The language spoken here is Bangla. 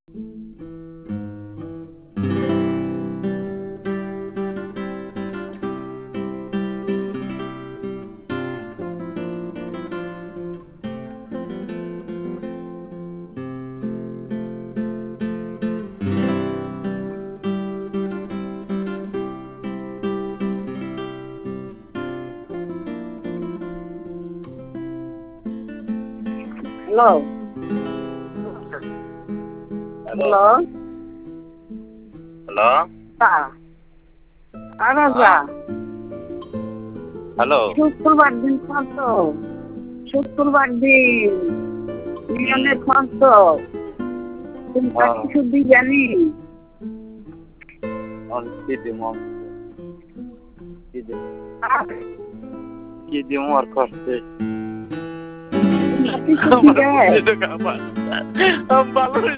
hello hello hello Raja hello শুক্রবার দিন ফোন তো শুক্রবার দিন মিলনের ফোন তো তুমি কিছু দিই জানি কি দিম আর করতে কিছু দিই ভালো